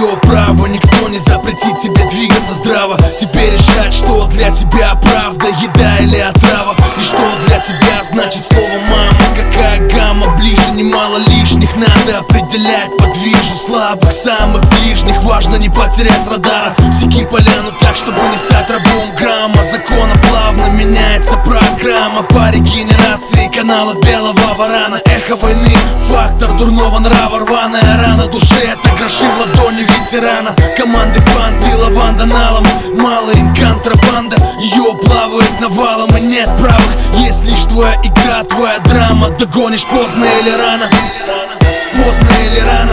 твое право, никто не запретит тебе двигаться здраво. Теперь решать, что для тебя правда, еда или отрава. И что для тебя значит слово мама. Какая гамма ближе, немало лишних. Надо определять, подвижу слабых, самых ближних. Важно не потерять с радара. Секи поляну так, чтобы не стать рабом грамма. Закона плавно меняется программа по регенерации канала белого варана. Эхо войны, фактор дурного нрава, рваная рана души. Это гроши в ладони ветерана. Команды банды, лаванда налом. Мало им контрабанда, ее плавает навалом. И нет правых, есть лишь твоя игра, твоя драма. Догонишь поздно или рано, поздно или рано.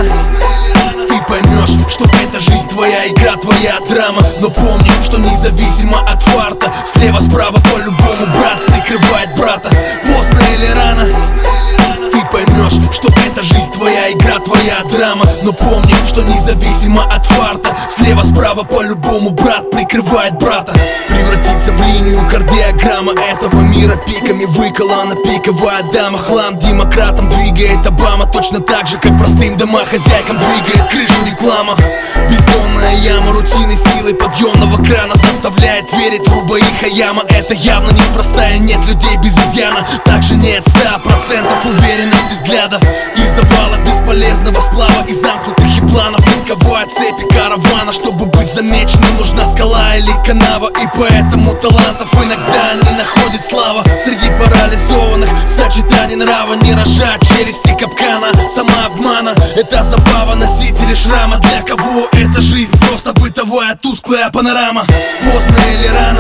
Ты поймешь, что это жизнь, твоя игра, твоя драма. Но помни, что независимо от фарта, слева, справа, по-любому брат прикрывает брата. Поздно или рано, ты поймешь, что это жизнь, твоя игра, твоя драма. Но помни, что независимо от фарта, слева, справа, по-любому брат прикрывает брата. Превратиться в линию кардиограмма этого мира, пиками выколана пиковая дама. Хлам демократам двигает Обама, точно так же, как простым домохозяйкам двигает крышу реклама. Бездонная яма рутины силой подъемного крана заставляет верить в Руба и Хаяма. Это явно неспроста, и нет людей без изъяна. Также нет 100% уверенности взгляда. Из завала бесполезного сплава, из замкнутых и планов низковой цепи каравана. Чтобы быть замеченным, нужна скала или канава. И поэтому талантов иногда не находит слава. Среди парализованных сочетаний нрава не рожать челюсти капкана, самообмана. Это забава носители шрама. Для кого эта жизнь просто бытовая тусклая панорама. Поздно или рано,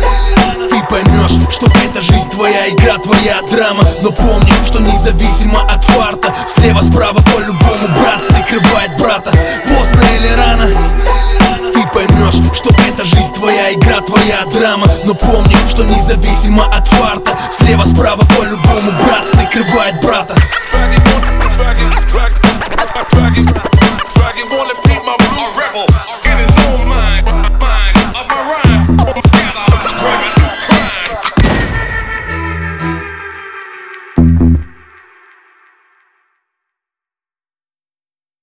ты поймешь, что это жизнь, твоя игра, твоя драма. Но помни, что независимо от фарта, слева, справа, по-любому брат прикрывает брата. Поздно или рано, ты поймешь, что это жизнь, твоя игра, твоя драма. Но помни, что независимо от фарта, слева, справа, по-любому брат прикрывает брата.